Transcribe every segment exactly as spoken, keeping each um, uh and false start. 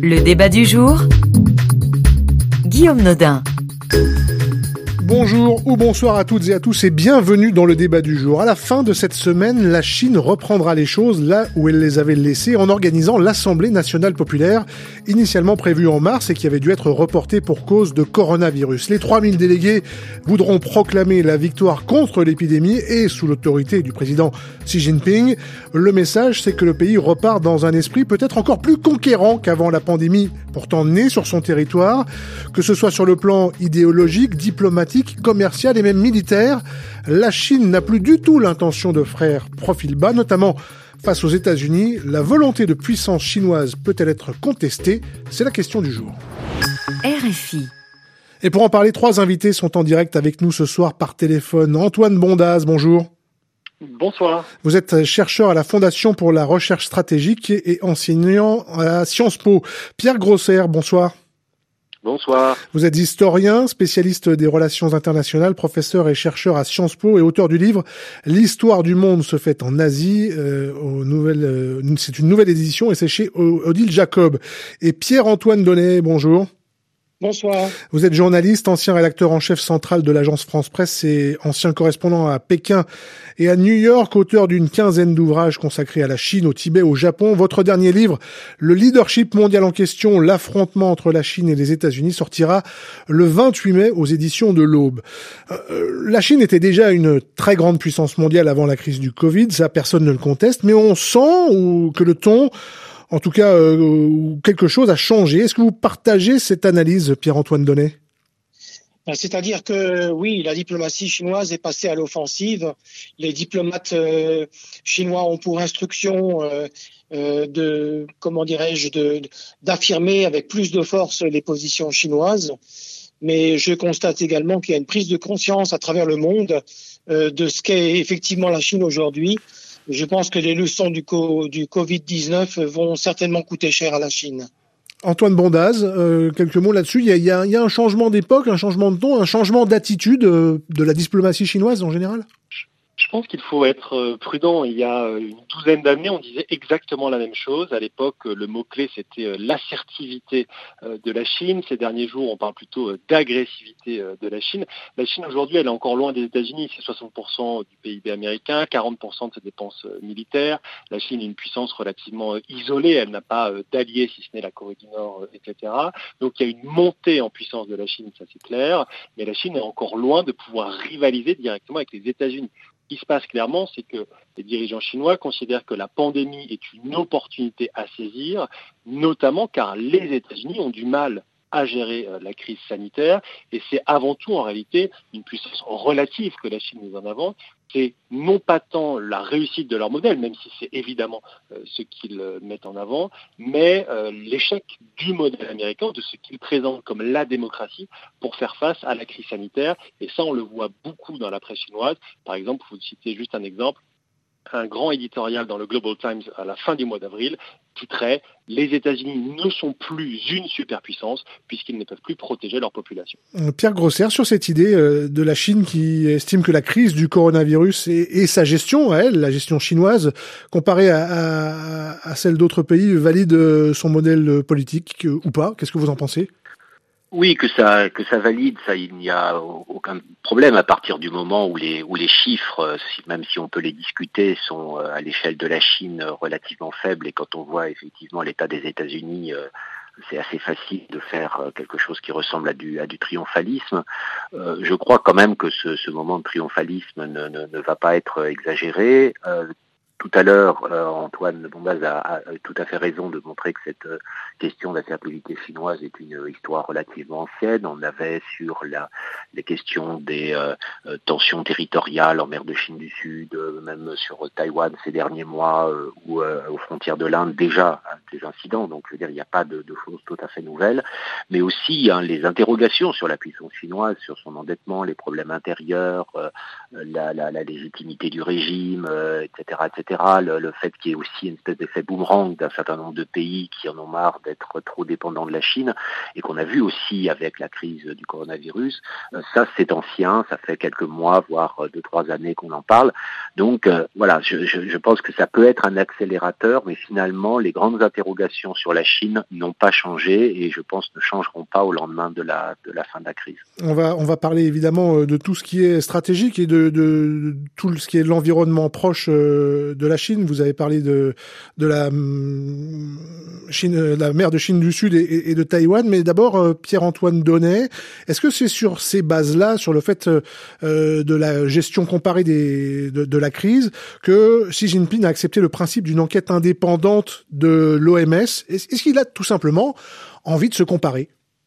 Le débat du jour, Guillaume Nodin. Bonjour ou bonsoir à toutes et à tous et bienvenue dans le débat du jour. À la fin de cette semaine, la Chine reprendra les choses là où elle les avait laissées en organisant l'Assemblée nationale populaire, initialement prévue en mars et qui avait dû être reportée pour cause de coronavirus. Les trois mille délégués voudront proclamer la victoire contre l'épidémie et sous l'autorité du président Xi Jinping. Le message, c'est que le pays repart dans un esprit peut-être encore plus conquérant qu'avant la pandémie, pourtant née sur son territoire, que ce soit sur le plan idéologique, diplomatique, commercial et même militaire. La Chine n'a plus du tout l'intention de faire profil bas, notamment face aux États-Unis. La volonté de puissance chinoise peut-elle être contestée ? C'est la question du jour. R F I. Et pour en parler, trois invités sont en direct avec nous ce soir par téléphone. Antoine Bondaz, bonjour. Bonsoir. Vous êtes chercheur à la Fondation pour la recherche stratégique et enseignant à Sciences Po. Pierre Grosser, bonsoir. Bonsoir. Vous êtes historien, spécialiste des relations internationales, professeur et chercheur à Sciences Po et auteur du livre « L'histoire du monde se fait en Asie euh, ». Aux nouvelles, euh, c'est une nouvelle édition et c'est chez Odile Jacob. Et Pierre-Antoine Donnet, bonjour. Bonsoir. Vous êtes journaliste, ancien rédacteur en chef central de l'agence France Presse et ancien correspondant à Pékin et à New York, auteur d'une quinzaine d'ouvrages consacrés à la Chine, au Tibet, au Japon. Votre dernier livre, Le leadership mondial en question, l'affrontement entre la Chine et les États-Unis, sortira le vingt-huit mai aux éditions de l'Aube. Euh, la Chine était déjà une très grande puissance mondiale avant la crise du Covid, ça personne ne le conteste, mais on sent ou, que le ton... En tout cas, euh, quelque chose a changé. Est-ce que vous partagez cette analyse, Pierre-Antoine Donnet ? C'est-à-dire que, oui, la diplomatie chinoise est passée à l'offensive. Les diplomates euh, chinois ont pour instruction euh, euh, de, comment dirais-je, de, d'affirmer avec plus de force les positions chinoises. Mais je constate également qu'il y a une prise de conscience à travers le monde euh, de ce qu'est effectivement la Chine aujourd'hui. Je pense que les leçons du, co- du covid dix-neuf vont certainement coûter cher à la Chine. Antoine Bondaz, euh, quelques mots là-dessus. Il y a, il y a, il y a un changement d'époque, un changement de ton, un changement d'attitude euh, de la diplomatie chinoise en général ? Je pense qu'il faut être prudent. Il y a une douzaine d'années, on disait exactement la même chose. À l'époque, le mot-clé, c'était l'assertivité de la Chine. Ces derniers jours, on parle plutôt d'agressivité de la Chine. La Chine, aujourd'hui, elle est encore loin des États-Unis. C'est soixante pour cent du P I B américain, quarante pour cent de ses dépenses militaires. La Chine est une puissance relativement isolée. Elle n'a pas d'alliés, si ce n'est la Corée du Nord, et cetera. Donc, il y a une montée en puissance de la Chine, ça c'est clair. Mais la Chine est encore loin de pouvoir rivaliser directement avec les États-Unis. Ce qui se passe clairement, c'est que les dirigeants chinois considèrent que la pandémie est une opportunité à saisir, notamment car les États-Unis ont du mal à gérer la crise sanitaire et c'est avant tout en réalité une puissance relative que la Chine met en avant. C'est non pas tant la réussite de leur modèle, même si c'est évidemment euh, ce qu'ils euh, mettent en avant, mais euh, l'échec du modèle américain, de ce qu'ils présentent comme la démocratie pour faire face à la crise sanitaire. Et ça, on le voit beaucoup dans la presse chinoise. Par exemple, pour vous citer juste un exemple, un grand éditorial dans le Global Times à la fin du mois d'avril titrait « Les États-Unis ne sont plus une superpuissance puisqu'ils ne peuvent plus protéger leur population ». Pierre Grosser, sur cette idée euh, de la Chine qui estime que la crise du coronavirus et, et sa gestion, à elle, la gestion chinoise, comparée à, à, à celle d'autres pays, valide son modèle politique euh, ou pas ? Qu'est-ce que vous en pensez ? Oui, que ça que ça valide, ça il n'y a aucun problème à partir du moment où les où les chiffres, si, même si on peut les discuter, sont à l'échelle de la Chine relativement faibles et quand on voit effectivement l'état des États-Unis, c'est assez facile de faire quelque chose qui ressemble à du à du triomphalisme. Euh, je crois quand même que ce, ce moment de triomphalisme ne, ne, ne va pas être exagéré. Euh, Tout à l'heure, euh, Antoine Bondaz a, a, a tout à fait raison de montrer que cette euh, question de la stabilité chinoise est une euh, histoire relativement ancienne. On avait sur la, les questions des euh, euh, tensions territoriales en mer de Chine du Sud, euh, même sur euh, Taïwan ces derniers mois euh, ou euh, aux frontières de l'Inde déjà hein, des incidents. Donc je veux dire, il n'y a pas de, de choses tout à fait nouvelles, mais aussi hein, les interrogations sur la puissance chinoise, sur son endettement, les problèmes intérieurs, euh, la, la, la légitimité du régime, euh, et cetera, et cetera cetera, le, le fait qu'il y ait aussi une espèce d'effet boomerang d'un certain nombre de pays qui en ont marre d'être trop dépendants de la Chine, et qu'on a vu aussi avec la crise du coronavirus, euh, ça c'est ancien, ça fait quelques mois, voire euh, deux, trois années qu'on en parle. Donc euh, voilà, je, je, je pense que ça peut être un accélérateur, mais finalement les grandes interrogations sur la Chine n'ont pas changé et je pense ne changeront pas au lendemain de la, de la fin de la crise. On va, on va parler évidemment de tout ce qui est stratégique et de, de, de tout ce qui est l'environnement proche de la Chine. Vous avez parlé de, de la Chine, la mer de Chine du Sud et, et de Taïwan, mais d'abord Pierre-Antoine Donnet, est-ce que c'est sur ces bases-là, sur le fait euh, de la gestion comparée des, de, de la crise, que Xi Jinping a accepté le principe d'une enquête indépendante de l'O M S? Est-ce, est-ce qu'il a tout simplement envie de se comparer?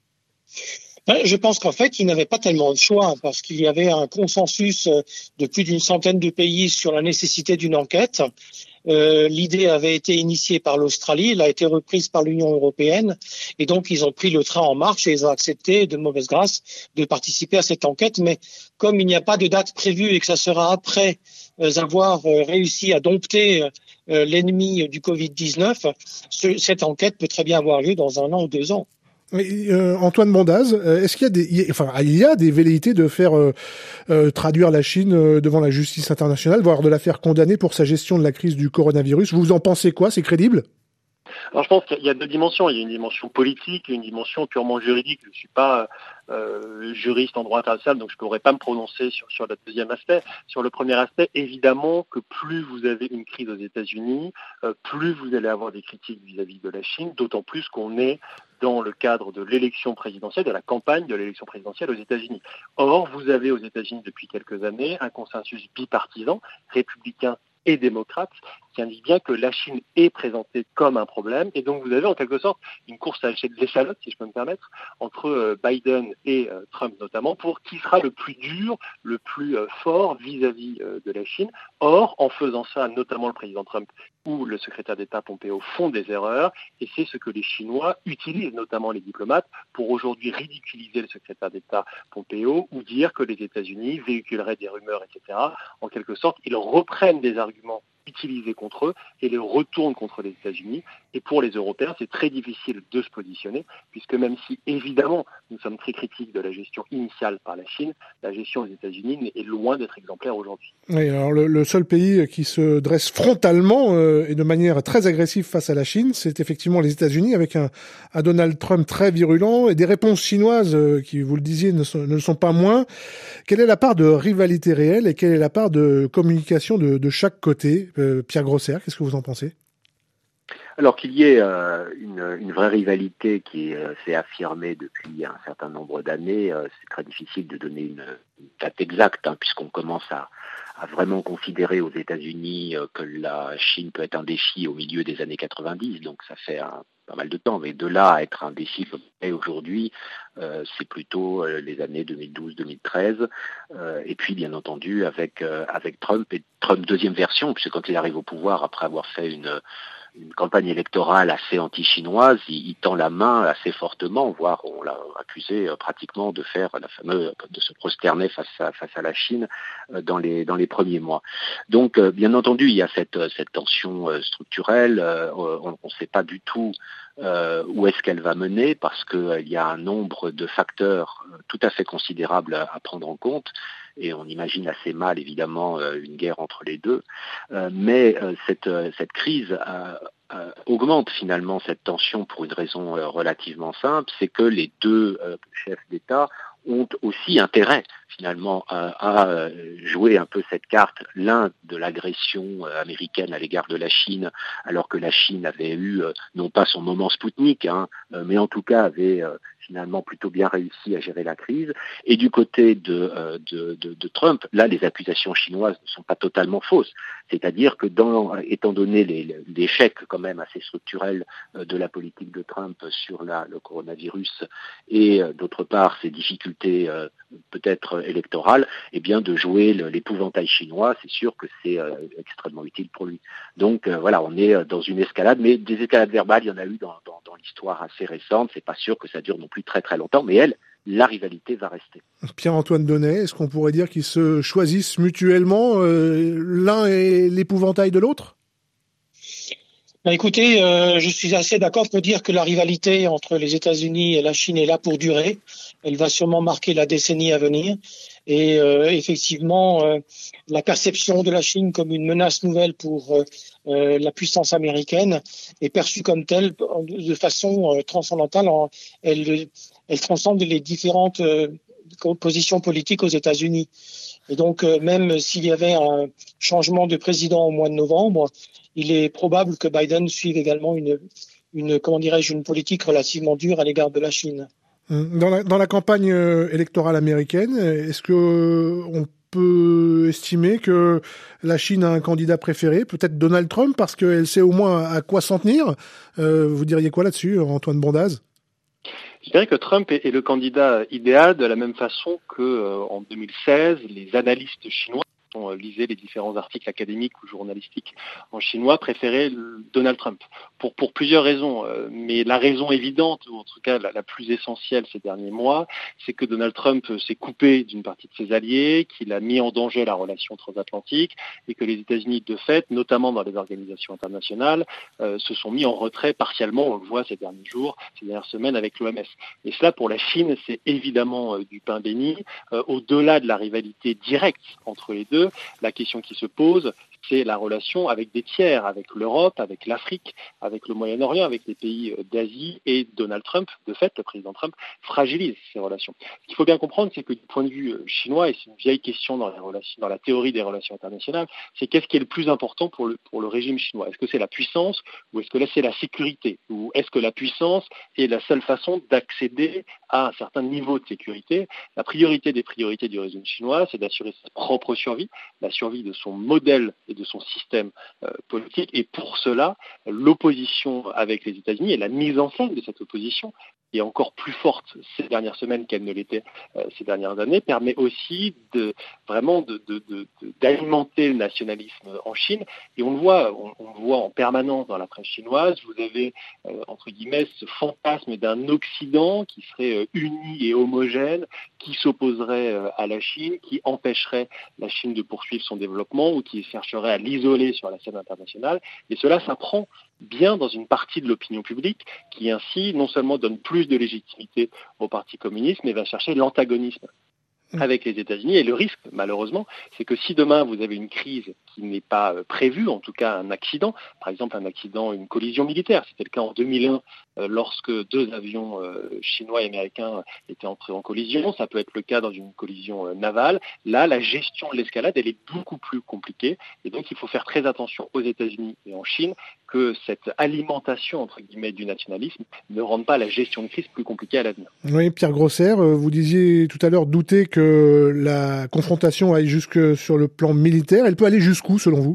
Je pense qu'en fait, il n'avait pas tellement de choix parce qu'il y avait un consensus de plus d'une centaine de pays sur la nécessité d'une enquête. Euh, l'idée avait été initiée par l'Australie, elle a été reprise par l'Union européenne et donc ils ont pris le train en marche et ils ont accepté de mauvaise grâce de participer à cette enquête. Mais comme il n'y a pas de date prévue et que ça sera après euh, avoir euh, réussi à dompter euh, l'ennemi du covid dix-neuf, ce, cette enquête peut très bien avoir lieu dans un an ou deux ans. Mais, euh, Antoine Bondaz, est-ce qu'il y a des, il y a, enfin, il y a des velléités de faire euh, euh, traduire la Chine euh, devant la justice internationale, voire de la faire condamner pour sa gestion de la crise du coronavirus? Vous en pensez quoi? C'est crédible? Alors je pense qu'il y a deux dimensions. Il y a une dimension politique et une dimension purement juridique. Je ne suis pas euh, juriste en droit international, donc je ne pourrais pas me prononcer sur, sur le deuxième aspect. Sur le premier aspect, évidemment que plus vous avez une crise aux États-Unis, euh, plus vous allez avoir des critiques vis-à-vis de la Chine, d'autant plus qu'on est dans le cadre de l'élection présidentielle, de la campagne de l'élection présidentielle aux États-Unis. Or, vous avez aux États-Unis depuis quelques années un consensus bipartisan, républicain et démocrate, qui indique bien que la Chine est présentée comme un problème. Et donc, vous avez en quelque sorte une course à l'échalote, si je peux me permettre, entre Biden et Trump notamment, pour qui sera le plus dur, le plus fort vis-à-vis de la Chine. Or, en faisant ça, notamment le président Trump ou le secrétaire d'État Pompeo font des erreurs, et c'est ce que les Chinois utilisent, notamment les diplomates, pour aujourd'hui ridiculiser le secrétaire d'État Pompeo ou dire que les États-Unis véhiculeraient des rumeurs, et cetera. En quelque sorte, ils reprennent des arguments utilisés contre eux et les retournent contre les États-Unis. Et pour les Européens, c'est très difficile de se positionner, puisque même si, évidemment, nous sommes très critiques de la gestion initiale par la Chine, la gestion aux États-Unis est loin d'être exemplaire aujourd'hui. Oui, alors le, le seul pays qui se dresse frontalement euh, et de manière très agressive face à la Chine, c'est effectivement les États-Unis, avec un, un Donald Trump très virulent et des réponses chinoises euh, qui, vous le disiez, ne, sont, ne le sont pas moins. Quelle est la part de rivalité réelle et quelle est la part de communication de, de chaque côté? euh, Pierre Grosser, qu'est-ce que vous en pensez? Alors qu'il y ait euh, une, une vraie rivalité qui euh, s'est affirmée depuis un certain nombre d'années, euh, c'est très difficile de donner une, une date exacte, hein, puisqu'on commence à, à vraiment considérer aux États-Unis euh, que la Chine peut être un défi au milieu des années quatre-vingt-dix, donc ça fait un, pas mal de temps, mais de là à être un défi comme c'est aujourd'hui, euh, c'est plutôt euh, les années deux mille douze deux mille treize, euh, et puis bien entendu avec, euh, avec Trump, et Trump deuxième version, puisque quand il arrive au pouvoir, après avoir fait une une campagne électorale assez anti-chinoise, il, il tend la main assez fortement, voire on l'a accusé euh, pratiquement de faire la fameuse, de se prosterner face à, face à la Chine euh, dans les dans les premiers mois. Donc, euh, bien entendu, il y a cette cette tension euh, structurelle. Euh, on ne sait pas du tout euh, où est-ce qu'elle va mener, parce que euh, il y a un nombre de facteurs euh, tout à fait considérables à, à prendre en compte. Et on imagine assez mal, évidemment, une guerre entre les deux. Euh, mais euh, cette, cette crise euh, euh, augmente finalement cette tension pour une raison euh, relativement simple, c'est que les deux euh, chefs d'État ont aussi intérêt finalement à, à jouer un peu cette carte, l'un de l'agression américaine à l'égard de la Chine, alors que la Chine avait eu non pas son moment Spoutnik, hein, mais en tout cas avait finalement plutôt bien réussi à gérer la crise. Et du côté de, de, de, de Trump, là les accusations chinoises ne sont pas totalement fausses. C'est-à-dire que dans, étant donné les, l'échec quand même assez structurel de la politique de Trump sur la, le coronavirus et d'autre part ses difficultés euh, peut-être électorales, eh bien de jouer le, l'épouvantail chinois, c'est sûr que c'est euh, extrêmement utile pour lui. Donc euh, voilà, on est dans une escalade, mais des escalades verbales, il y en a eu dans, dans, dans l'histoire assez récente. C'est pas sûr que ça dure non plus très très longtemps, mais elle, la rivalité va rester. Pierre-Antoine Donnet, est-ce qu'on pourrait dire qu'ils se choisissent mutuellement euh, l'un est l'épouvantail de l'autre ? Ben écoutez, euh, je suis assez d'accord pour dire que la rivalité entre les États-Unis et la Chine est là pour durer. Elle va sûrement marquer la décennie à venir. Et euh, effectivement, euh, la perception de la Chine comme une menace nouvelle pour euh, la puissance américaine est perçue comme telle de façon euh, transcendantale. En, elle, elle transcende les différentes euh, positions politiques aux États-Unis. Et donc, euh, même s'il y avait un changement de président au mois de novembre, il est probable que Biden suive également une, une comment dirais-je, une politique relativement dure à l'égard de la Chine. Dans la, dans la campagne électorale américaine, est-ce que on peut estimer que la Chine a un candidat préféré, peut-être Donald Trump, parce qu'elle sait au moins à quoi s'en tenir ? euh, Vous diriez quoi là-dessus, Antoine Bondaz ? Je dirais que Trump est le candidat idéal de la même façon que euh, en deux mille seize, les analystes chinois, on lisait les différents articles académiques ou journalistiques en chinois, préféraient Donald Trump pour pour plusieurs raisons. Mais la raison évidente, ou en tout cas la, la plus essentielle ces derniers mois, c'est que Donald Trump s'est coupé d'une partie de ses alliés, qu'il a mis en danger la relation transatlantique et que les États-Unis, de fait, notamment dans les organisations internationales, euh, se sont mis en retrait partiellement. On le voit ces derniers jours, ces dernières semaines avec l'O M S. Et cela, pour la Chine, c'est évidemment euh, du pain béni. Euh, au-delà de la rivalité directe entre les deux, la question qui se pose, c'est la relation avec des tiers, avec l'Europe, avec l'Afrique, avec le Moyen-Orient, avec les pays d'Asie, et Donald Trump, de fait, le président Trump, fragilise ces relations. Ce qu'il faut bien comprendre, c'est que du point de vue chinois, et c'est une vieille question dans, les relations, dans la théorie des relations internationales, c'est qu'est-ce qui est le plus important pour le, pour le régime chinois ? Est-ce que c'est la puissance, ou est-ce que là c'est la sécurité ? Ou est-ce que la puissance est la seule façon d'accéder à un certain niveau de sécurité ? La priorité des priorités du régime chinois, c'est d'assurer sa propre survie, la survie de son modèle et de son système euh, politique. Et pour cela, l'opposition avec les États-Unis et la mise en scène de cette opposition, qui est encore plus forte ces dernières semaines qu'elle ne l'était euh, ces dernières années, permet aussi de vraiment de, de, de, de, d'alimenter le nationalisme en Chine. Et on le voit, on, on le voit en permanence dans la presse chinoise. Vous avez euh, entre guillemets ce fantasme d'un Occident qui serait euh, uni et homogène, qui s'opposerait euh, à la Chine, qui empêcherait la Chine de poursuivre son développement ou qui chercherait à l'isoler sur la scène internationale. Et cela s'apprend bien dans une partie de l'opinion publique qui ainsi non seulement donne plus de légitimité au Parti communiste, mais va chercher l'antagonisme avec les États-Unis. Et le risque, malheureusement, c'est que si demain vous avez une crise qui n'est pas euh, prévue, en tout cas un accident, par exemple un accident, une collision militaire, c'était le cas en deux mille un euh, lorsque deux avions euh, chinois et américains étaient entrés en collision, ça peut être le cas dans une collision euh, navale. Là, la gestion de l'escalade, elle est beaucoup plus compliquée, et donc il faut faire très attention aux États-Unis et en Chine que cette alimentation, entre guillemets, du nationalisme ne rende pas la gestion de crise plus compliquée à l'avenir. Oui, Pierre Grosser, vous disiez tout à l'heure douter que la confrontation aille jusque sur le plan militaire. Elle peut aller jusqu'où, selon vous ?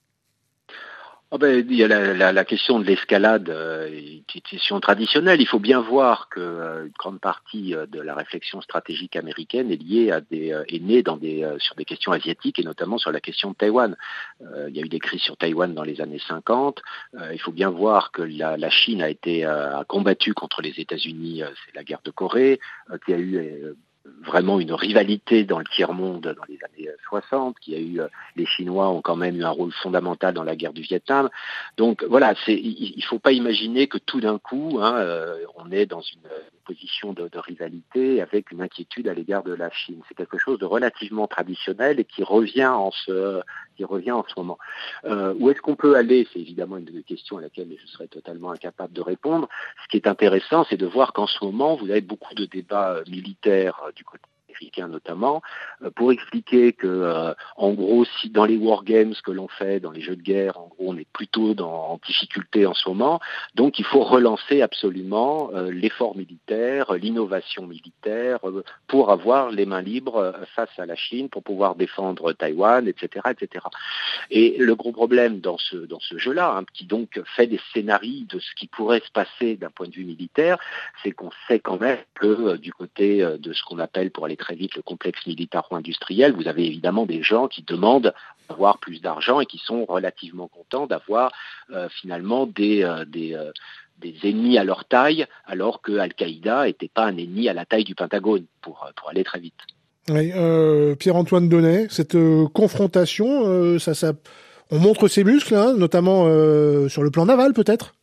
Oh ben, il y a la, la, la question de l'escalade, euh, une question traditionnelle. Il faut bien voir que euh, une grande partie euh, de la réflexion stratégique américaine est liée à des, euh, est née dans des, euh, sur des questions asiatiques et notamment sur la question de Taïwan. Euh, il y a eu des crises sur Taïwan dans les années cinquante. Euh, il faut bien voir que la, la Chine a été euh, a combattu contre les États-Unis. Euh, c'est la guerre de Corée, euh, qu'il y a eu euh, vraiment une rivalité dans le tiers-monde dans les années soixante, qui a eu, les Chinois ont quand même eu un rôle fondamental dans la guerre du Vietnam. Donc voilà, c'est, il ne faut pas imaginer que tout d'un coup, hein, euh, on est dans une position de, de rivalité avec une inquiétude à l'égard de la Chine. C'est quelque chose de relativement traditionnel et qui revient en ce, qui revient en ce moment. Euh, où est-ce qu'on peut aller ? C'est évidemment une question à laquelle je serais totalement incapable de répondre. Ce qui est intéressant, c'est de voir qu'en ce moment, vous avez beaucoup de débats militaires du côté américain notamment, euh, pour expliquer que, euh, en gros, si dans les wargames que l'on fait, dans les jeux de guerre, en gros, on est plutôt dans, en difficulté en ce moment, donc il faut relancer absolument euh, l'effort militaire, l'innovation militaire, euh, pour avoir les mains libres euh, face à la Chine, pour pouvoir défendre Taïwan, et cetera, et cetera. Et le gros problème dans ce, dans ce jeu-là, hein, qui donc fait des scénarios de ce qui pourrait se passer d'un point de vue militaire, c'est qu'on sait quand même que euh, du côté euh, de ce qu'on appelle, pour aller très vite, le complexe militaro-industriel, vous avez évidemment des gens qui demandent d'avoir plus d'argent et qui sont relativement contents d'avoir euh, finalement des, euh, des, euh, des ennemis à leur taille, alors que Al-Qaïda n'était pas un ennemi à la taille du Pentagone, pour, pour aller très vite. Oui, euh, Pierre-Antoine Donnet, cette euh, confrontation, euh, ça, ça, on montre ses muscles, hein, notamment euh, sur le plan naval peut-être.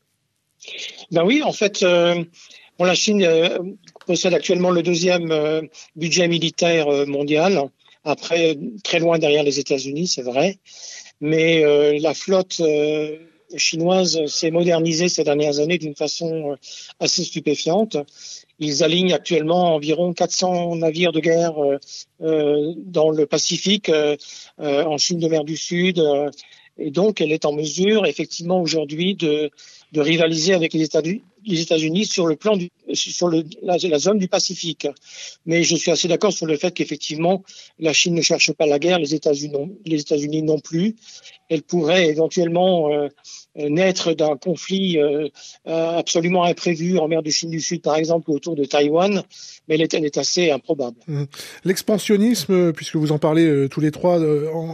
Ben oui, en fait, euh, bon, la Chine euh, possède actuellement le deuxième euh, budget militaire euh, mondial, après très loin derrière les États-Unis, c'est vrai, mais euh, la flotte euh, chinoise s'est modernisée ces dernières années d'une façon euh, assez stupéfiante. Ils alignent actuellement environ quatre cents navires de guerre euh, euh, dans le Pacifique, euh, euh, en Chine de mer du Sud, euh, et donc elle est en mesure effectivement aujourd'hui de de rivaliser avec les États-Unis, les États-Unis sur le plan du, sur le, la, la zone du Pacifique. Mais je suis assez d'accord sur le fait qu'effectivement, la Chine ne cherche pas la guerre, les États-Unis non, les États-Unis non plus. Elle pourrait éventuellement euh, naître d'un conflit euh, absolument imprévu en mer de Chine du Sud, par exemple, autour de Taïwan, mais elle est, elle est assez improbable. L'expansionnisme, puisque vous en parlez euh, tous les trois, euh, en,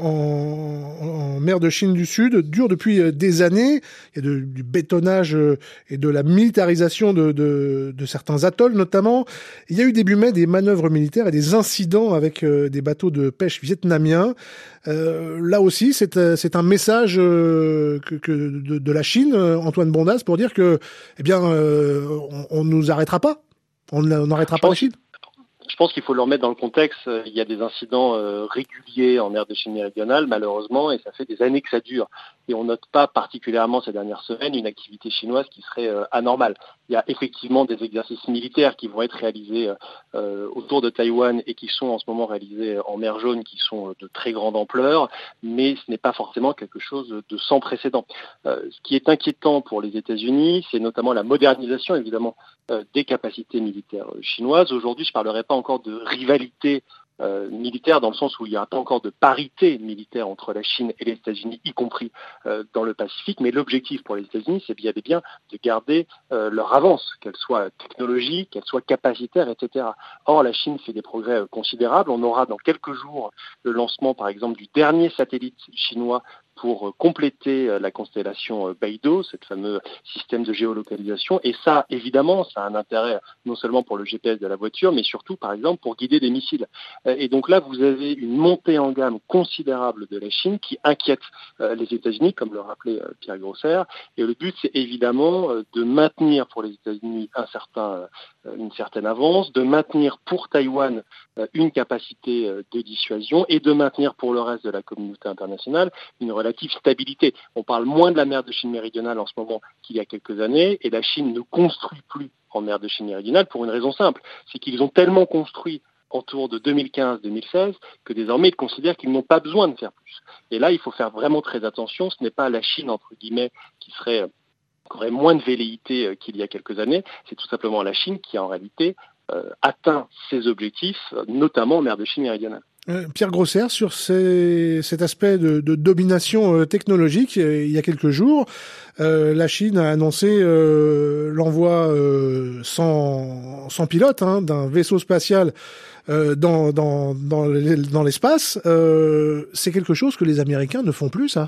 en, en mer de Chine du Sud, dure depuis euh, des années. Il y a de, du bétonnage euh, et de la militarisation de, de, de certains atolls, notamment. Il y a eu début mai des manœuvres militaires et des incidents avec euh, des bateaux de pêche vietnamiens. Euh, là aussi, c'est, c'est un message euh, que, que de, de la Chine, Antoine Bondas, pour dire que, eh bien, euh, on, on nous arrêtera pas. On n'arrêtera pas la Chine. Je pense qu'il faut le remettre dans le contexte. Il y a des incidents euh, réguliers en mer de Chine méridionale, malheureusement, et ça fait des années que ça dure. Et on note pas particulièrement ces dernières semaines une activité chinoise qui serait euh, anormale. Il y a effectivement des exercices militaires qui vont être réalisés euh, autour de Taïwan et qui sont en ce moment réalisés en mer Jaune, qui sont de très grande ampleur, mais ce n'est pas forcément quelque chose de sans précédent. Euh, ce qui est inquiétant pour les États-Unis, c'est notamment la modernisation, évidemment, euh, des capacités militaires chinoises. Aujourd'hui, je ne parlerai pas encore de rivalité Euh, militaire, dans le sens où il n'y a pas encore de parité militaire entre la Chine et les États-Unis, y compris euh, dans le Pacifique, mais l'objectif pour les États-Unis, c'est bien et bien de garder euh, leur avance, qu'elle soit technologique, qu'elle soit capacitaire, et cetera. Or, la Chine fait des progrès euh, considérables. On aura dans quelques jours le lancement, par exemple, du dernier satellite chinois pour euh, compléter euh, la constellation euh, Beidou, ce fameux système de géolocalisation. Et ça, évidemment, ça a un intérêt non seulement pour le G P S de la voiture, mais surtout, par exemple, pour guider des missiles. Et donc là, vous avez une montée en gamme considérable de la Chine qui inquiète euh, les États-Unis, comme le rappelait euh, Pierre Grosser. Et le but, c'est évidemment euh, de maintenir pour les États-Unis un certain, euh, une certaine avance, de maintenir pour Taïwan euh, une capacité euh, de dissuasion et de maintenir pour le reste de la communauté internationale une relative stabilité. On parle moins de la mer de Chine méridionale en ce moment qu'il y a quelques années, et la Chine ne construit plus en mer de Chine méridionale pour une raison simple, c'est qu'ils ont tellement construit autour de deux mille quinze deux mille seize, que désormais ils considèrent qu'ils n'ont pas besoin de faire plus. Et là, il faut faire vraiment très attention. Ce n'est pas la Chine, entre guillemets, qui serait, qui aurait moins de velléité qu'il y a quelques années. C'est tout simplement la Chine qui, en réalité, euh, atteint ses objectifs, notamment en mer de Chine méridionale. Euh, Pierre Grosser, sur ces, cet aspect de, de domination euh, technologique, euh, il y a quelques jours, euh, la Chine a annoncé euh, l'envoi euh, sans, sans pilote hein, d'un vaisseau spatial euh, dans, dans, dans, dans l'espace. Euh, c'est quelque chose que les Américains ne font plus, ça ?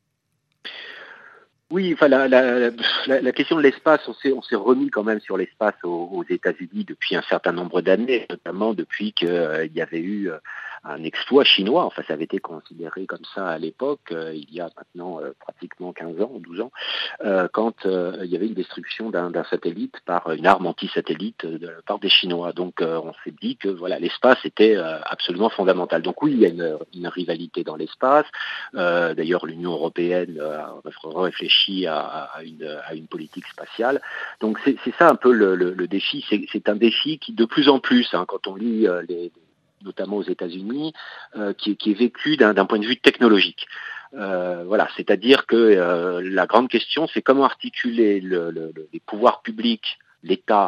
Oui, enfin la, la, la, la question de l'espace, on s'est, on s'est remis quand même sur l'espace aux, aux États-Unis depuis un certain nombre d'années, notamment depuis qu'il euh, y avait eu euh, un exploit chinois. Enfin, ça avait été considéré comme ça à l'époque, euh, il y a maintenant euh, pratiquement quinze ans, douze ans, euh, quand euh, il y avait une destruction d'un, d'un satellite par une arme anti-satellite de la part des Chinois. Donc, euh, on s'est dit que voilà, l'espace était euh, absolument fondamental. Donc oui, il y a une, une rivalité dans l'espace. Euh, d'ailleurs, l'Union européenne a réfléchi À, à, une, à une politique spatiale. Donc c'est, c'est ça un peu le, le, le défi. C'est, c'est un défi qui de plus en plus, hein, quand on lit euh, les, notamment aux États-Unis, euh, qui, qui est vécu d'un, d'un point de vue technologique. Euh, voilà, c'est-à-dire que euh, la grande question, c'est comment articuler le, le, le, les pouvoirs publics, l'État,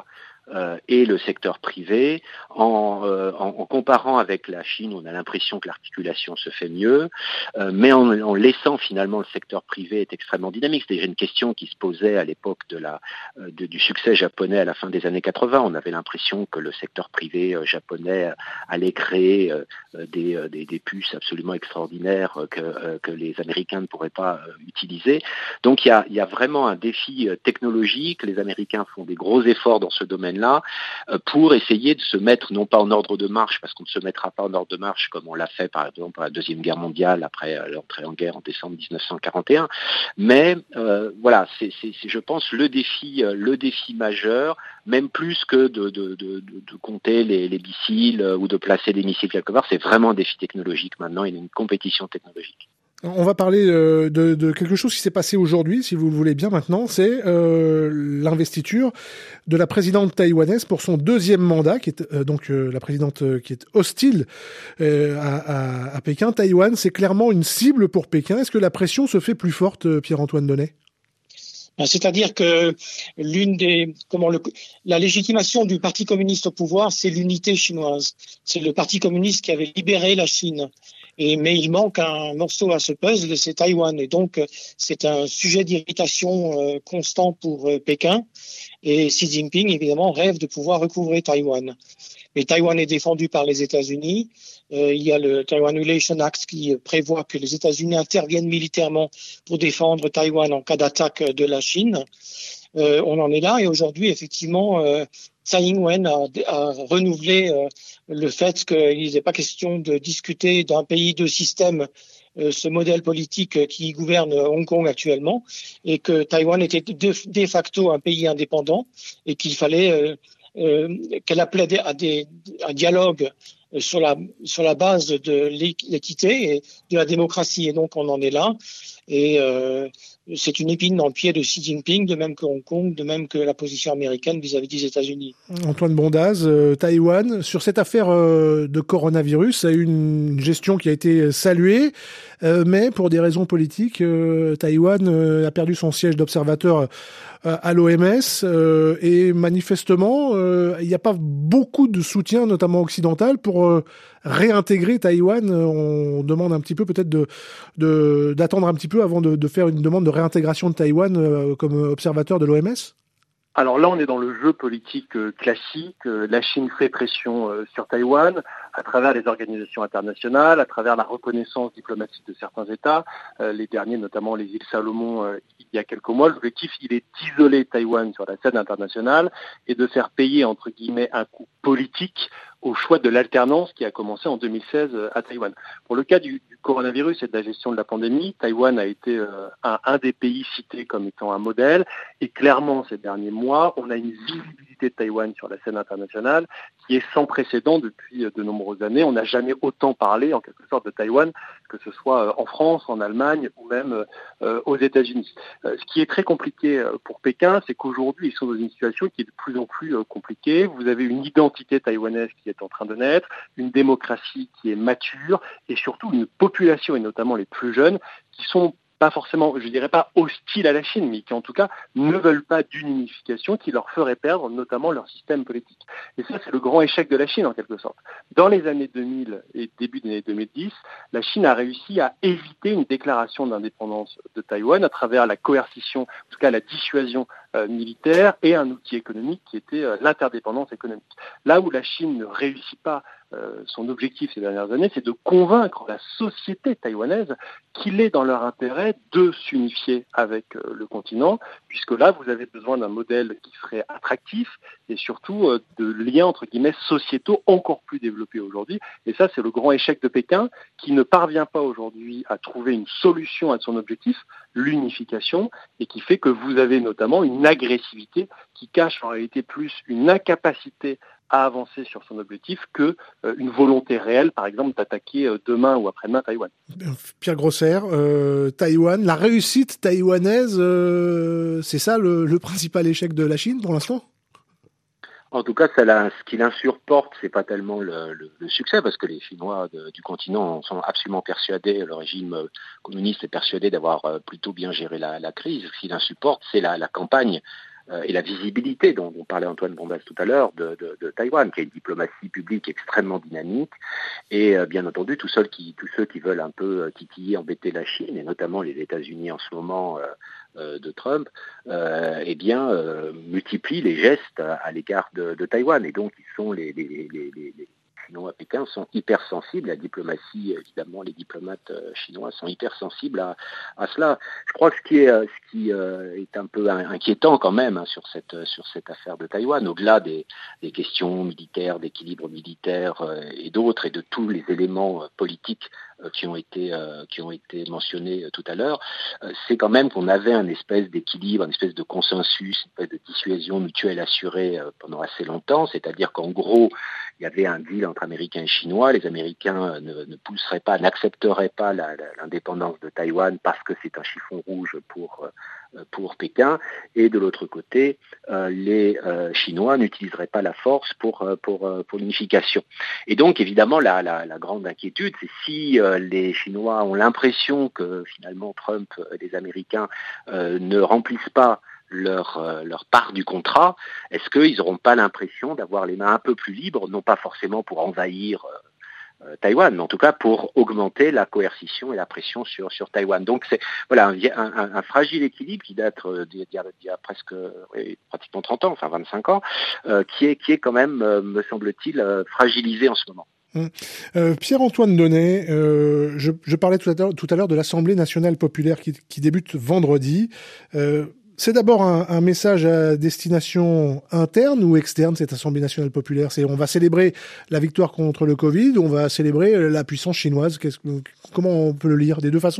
euh, et le secteur privé. En, euh, en, en comparant avec la Chine, on a l'impression que l'articulation se fait mieux, euh, mais en, en laissant finalement le secteur privé être extrêmement dynamique. C'était déjà une question qui se posait à l'époque de la, euh, de, du succès japonais à la fin des années quatre-vingts. On avait l'impression que le secteur privé euh, japonais allait créer euh, des, euh, des, des puces absolument extraordinaires euh, que, euh, que les Américains ne pourraient pas euh, utiliser. Donc il y a, il y a vraiment un défi euh, technologique. Les Américains font des gros efforts dans ce domaine-là euh, pour essayer de se mettre non pas en ordre de marche, parce qu'on ne se mettra pas en ordre de marche comme on l'a fait par exemple pour la Deuxième Guerre mondiale après euh, l'entrée en guerre en décembre dix-neuf cent quarante et un. Mais euh, voilà, c'est, c'est, c'est je pense le défi, euh, le défi majeur, même plus que de, de, de, de, de compter les, les missiles euh, ou de placer des missiles quelque part. C'est vraiment un défi technologique maintenant. Il y a une compétition technologique. On va parler euh, de, de quelque chose qui s'est passé aujourd'hui, si vous le voulez bien maintenant, c'est euh, l'investiture de la présidente taïwanaise pour son deuxième mandat, qui est euh, donc euh, la présidente euh, qui est hostile euh, à, à, à Pékin. Taïwan, c'est clairement une cible pour Pékin. Est-ce que la pression se fait plus forte, euh, Pierre-Antoine Donnet ? C'est-à-dire que l'une des, comment le, la légitimation du Parti communiste au pouvoir, c'est l'unité chinoise. C'est le Parti communiste qui avait libéré la Chine. Et, mais il manque un morceau à ce puzzle, c'est Taïwan. Et donc, c'est un sujet d'irritation euh, constant pour euh, Pékin. Et Xi Jinping, évidemment, rêve de pouvoir recouvrer Taïwan. Mais Taïwan est défendu par les États-Unis. Euh, il y a le Taiwan Relation Act qui prévoit que les États-Unis interviennent militairement pour défendre Taïwan en cas d'attaque de la Chine. Euh, on en est là. Et aujourd'hui, effectivement, euh, Tsai Ing-wen a, a renouvelé euh, le fait qu'il n'est pas question de discuter d'un pays, deux systèmes, euh, ce modèle politique qui gouverne Hong Kong actuellement, et que Taïwan était de, de facto un pays indépendant et qu'il fallait, euh, euh, qu'elle appelait à des, un dialogue sur la, sur la base de l'équité et de la démocratie. Et donc, on en est là. Et euh, c'est une épine dans le pied de Xi Jinping, de même que Hong Kong, de même que la position américaine vis-à-vis des États-Unis. Antoine Bondaz, euh, Taïwan, sur cette affaire euh, de coronavirus, ça a eu une gestion qui a été saluée, euh, mais pour des raisons politiques, euh, Taïwan euh, a perdu son siège d'observateur euh, à l'O M S euh, et manifestement, euh, il n'y a pas beaucoup de soutien, notamment occidental, pour euh, réintégrer Taïwan. On demande un petit peu peut-être de, de d'attendre un petit peu avant de, de faire une demande de réintégration de Taïwan euh, comme observateur de l'O M S. Alors là, on est dans le jeu politique euh, classique. Euh, la Chine fait pression euh, sur Taïwan à travers les organisations internationales, à travers la reconnaissance diplomatique de certains États, euh, les derniers notamment les îles Salomon euh, il y a quelques mois. L'objectif, il est d'isoler Taïwan sur la scène internationale et de faire payer, entre guillemets, un coût politique au choix de l'alternance qui a commencé en deux mille seize à Taïwan. Pour le cas du, du coronavirus et de la gestion de la pandémie, Taïwan a été euh, un, un des pays cités comme étant un modèle. Et clairement, ces derniers mois, on a une visibilité de Taïwan sur la scène internationale qui est sans précédent depuis de nombreuses années. On n'a jamais autant parlé, en quelque sorte, de Taïwan, que ce soit en France, en Allemagne ou même euh, aux États-Unis. Euh, ce qui est très compliqué pour Pékin, c'est qu'aujourd'hui, ils sont dans une situation qui est de plus en plus euh, compliquée. Vous avez une identité taïwanaise qui est en train de naître, une démocratie qui est mature et surtout une population, et notamment les plus jeunes, qui sont pas forcément, je dirais pas hostiles à la Chine, mais qui en tout cas ne veulent pas d'une unification qui leur ferait perdre notamment leur système politique. Et ça, c'est le grand échec de la Chine en quelque sorte. Dans les années deux mille et début des années deux mille dix, la Chine a réussi à éviter une déclaration d'indépendance de Taïwan à travers la coercition, en tout cas la dissuasion euh, militaire et un outil économique qui était euh, l'interdépendance économique. Là où la Chine ne réussit pas Euh, son objectif ces dernières années, c'est de convaincre la société taïwanaise qu'il est dans leur intérêt de s'unifier avec euh, le continent, puisque là, vous avez besoin d'un modèle qui serait attractif et surtout euh, de liens, entre guillemets, sociétaux encore plus développés aujourd'hui. Et ça, c'est le grand échec de Pékin, qui ne parvient pas aujourd'hui à trouver une solution à son objectif, l'unification, et qui fait que vous avez notamment une agressivité qui cache en réalité plus une incapacité à avancer sur son objectif que euh, une volonté réelle, par exemple, d'attaquer euh, demain ou après-demain Taïwan. Pierre Grosser, euh, Taïwan, la réussite taïwanaise, euh, c'est ça le, le principal échec de la Chine pour l'instant ? En tout cas, ça, là, ce qui l'insurporte, c'est pas tellement le, le, le succès, parce que les Chinois de, du continent sont absolument persuadés, le régime communiste est persuadé d'avoir plutôt bien géré la, la crise. Ce qui l'insupporte, c'est la, la campagne euh, et la visibilité dont, dont parlait Antoine Bondas tout à l'heure de, de, de Taïwan, qui a une diplomatie publique extrêmement dynamique. Et euh, bien entendu, tous ceux, qui, tous ceux qui veulent un peu titiller, embêter la Chine, et notamment les États-Unis en ce moment euh, euh, de Trump, euh, eh bien, euh, multiplient les gestes à, à l'égard de, de Taïwan. Et donc, ils sont les, les, les, les, les Chinois à Pékin sont hypersensibles, la diplomatie, évidemment, les diplomates chinois sont hypersensibles à, à cela. Je crois que ce qui est, ce qui est un peu inquiétant quand même hein, sur cette sur cette affaire de Taïwan, au-delà des, des questions militaires, d'équilibre militaire euh, et d'autres, et de tous les éléments euh, politiques euh, qui ont été euh, qui ont été mentionnés euh, tout à l'heure, euh, c'est quand même qu'on avait un espèce d'équilibre, une espèce de consensus, une espèce de dissuasion mutuelle assurée euh, pendant assez longtemps, c'est-à-dire qu'en gros, il y avait un deal entre Américains et Chinois. Les Américains ne, ne pousseraient pas, n'accepteraient pas la, la, l'indépendance de Taïwan parce que c'est un chiffon rouge pour euh, pour Pékin. Et de l'autre côté, euh, les euh, Chinois n'utiliseraient pas la force pour euh, pour euh, pour l'unification. Et donc évidemment, la la, la grande inquiétude, c'est si euh, les Chinois ont l'impression que finalement Trump et les Américains euh, ne remplissent pas leur euh, leur part du contrat, est-ce qu'ils n'auront pas l'impression d'avoir les mains un peu plus libres, non pas forcément pour envahir euh, euh, Taïwan, mais en tout cas pour augmenter la coercition et la pression sur sur Taïwan. Donc c'est voilà un, un, un fragile équilibre qui date euh, d'il y a, d'il y a presque oui, pratiquement trente ans, enfin vingt-cinq ans, euh, qui est qui est quand même, euh, me semble-t-il, euh, fragilisé en ce moment. Euh, Pierre-Antoine Donnet, euh, je, je parlais tout à l'heure, tout à l'heure de l'Assemblée nationale populaire qui, qui débute vendredi. Euh, C'est d'abord un, un message à destination interne ou externe, cette Assemblée nationale populaire. C'est on va célébrer la victoire contre le Covid, on va célébrer la puissance chinoise. Qu'est-ce, comment on peut le lire des deux façons ?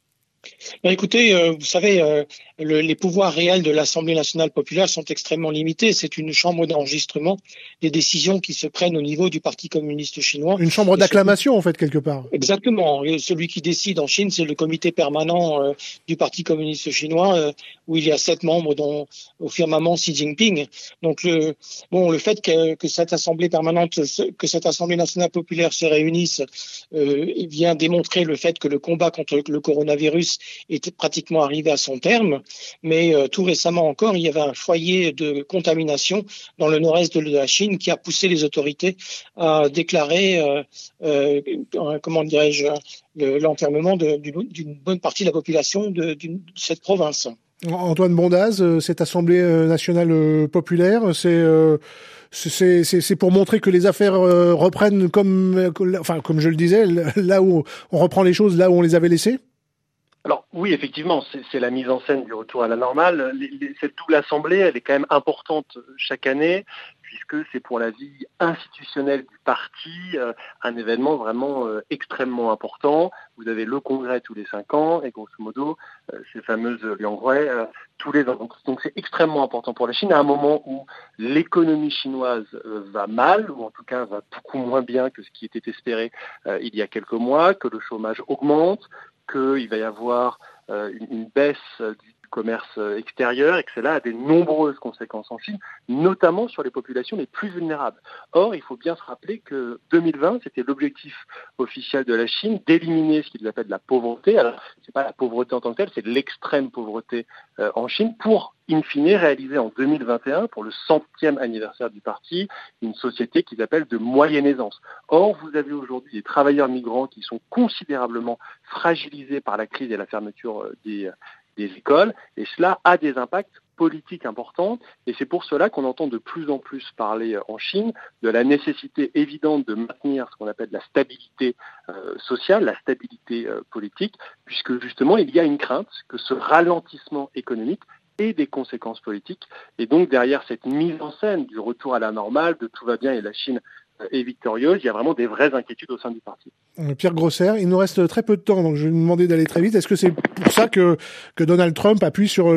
Ben écoutez, euh, vous savez, euh, le, les pouvoirs réels de l'Assemblée nationale populaire sont extrêmement limités. C'est une chambre d'enregistrement des décisions qui se prennent au niveau du Parti communiste chinois. Une chambre d'acclamation, celui... en fait, quelque part. Exactement. Et celui qui décide en Chine, c'est le comité permanent euh, du Parti communiste chinois, euh, où il y a sept membres, dont au firmament Xi Jinping. Donc, le, bon, le fait que, que cette Assemblée permanente, que cette Assemblée nationale populaire se réunisse, euh, vient démontrer le fait que le combat contre le coronavirus était pratiquement arrivé à son terme, mais euh, tout récemment encore, il y avait un foyer de contamination dans le nord-est de la Chine qui a poussé les autorités à déclarer, euh, euh, comment dirais-je, le, l'enfermement de, d'une, d'une bonne partie de la population de, d'une, de cette province. Antoine Bondas, cette Assemblée nationale populaire, c'est euh, c'est, c'est, c'est pour montrer que les affaires euh, reprennent comme, enfin, comme je le disais, là où on reprend les choses là où on les avait laissées. Alors oui, effectivement, c'est, c'est la mise en scène du retour à la normale. Les, les, cette double assemblée, elle est quand même importante chaque année, puisque c'est pour la vie institutionnelle du parti euh, un événement vraiment euh, extrêmement important. Vous avez le congrès tous les cinq ans, et grosso modo, euh, ces fameuses liangruais euh, tous les ans. Donc, donc c'est extrêmement important pour la Chine, à un moment où l'économie chinoise euh, va mal, ou en tout cas va beaucoup moins bien que ce qui était espéré euh, il y a quelques mois, que le chômage augmente, qu'il va y avoir euh, une, une baisse du commerce extérieur et que cela a de nombreuses conséquences en Chine, notamment sur les populations les plus vulnérables. Or, il faut bien se rappeler que deux mille vingt, c'était l'objectif officiel de la Chine d'éliminer ce qu'ils appellent la pauvreté. Alors, c'est pas la pauvreté en tant que telle, c'est l'extrême pauvreté euh, en Chine pour, in fine, réaliser en deux mille vingt et un, pour le centième anniversaire du parti, une société qu'ils appellent de moyenne aisance. Or, vous avez aujourd'hui des travailleurs migrants qui sont considérablement fragilisés par la crise et la fermeture des des écoles, et cela a des impacts politiques importants, et c'est pour cela qu'on entend de plus en plus parler en Chine de la nécessité évidente de maintenir ce qu'on appelle la stabilité euh, sociale, la stabilité euh, politique, puisque justement il y a une crainte que ce ralentissement économique ait des conséquences politiques, et donc derrière cette mise en scène du retour à la normale, de tout va bien et la Chine est victorieuse, il y a vraiment des vraies inquiétudes au sein du parti. Pierre Grosser, il nous reste très peu de temps, donc je vais vous demander d'aller très vite. Est-ce que c'est pour ça que, que Donald Trump appuie sur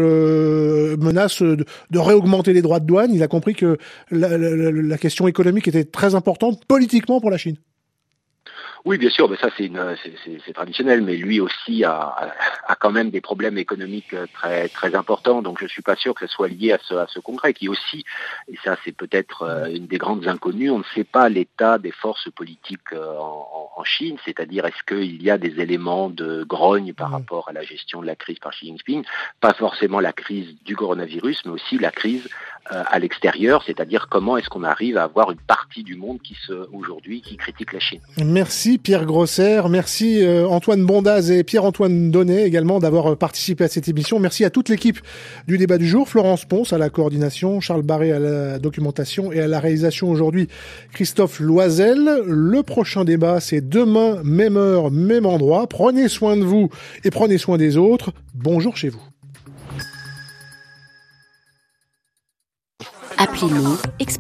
le menace de, de réaugmenter les droits de douane ? Il a compris que la, la, la question économique était très importante politiquement pour la Chine. Oui, bien sûr, mais ça c'est, une, c'est, c'est, c'est traditionnel, mais lui aussi a, a quand même des problèmes économiques très très importants, donc je suis pas sûr que ce soit lié à ce, à ce congrès, qui aussi, et ça c'est peut-être une des grandes inconnues, on ne sait pas l'état des forces politiques en, en Chine, c'est-à-dire est-ce qu'il y a des éléments de grogne par mmh. rapport à la gestion de la crise par Xi Jinping, pas forcément la crise du coronavirus, mais aussi la crise euh, à l'extérieur, c'est-à-dire comment est-ce qu'on arrive à avoir une partie du monde qui se, aujourd'hui qui critique la Chine. Merci Pierre Grosser, merci euh, Antoine Bondaz et Pierre-Antoine Donnet également d'avoir participé à cette émission. Merci à toute l'équipe du débat du jour, Florence Ponce à la coordination, Charles Barré à la documentation et à la réalisation aujourd'hui, Christophe Loisel. Le prochain débat, c'est demain, même heure, même endroit. Prenez soin de vous et prenez soin des autres. Bonjour chez vous. Appelez-nous